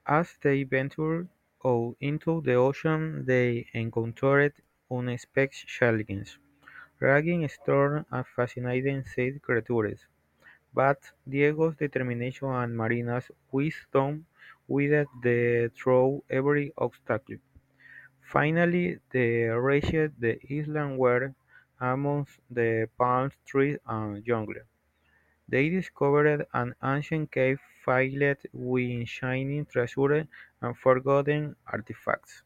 As they ventured out into the ocean they encountered unexpected challenges, raging storms and fascinating sea creatures, but Diego's determination and Marina's wisdom guided them through every obstacle. Finally, they reached the island where, amongst the palm trees and jungle, they discovered an ancient cave filled with shining treasure and forgotten artifacts.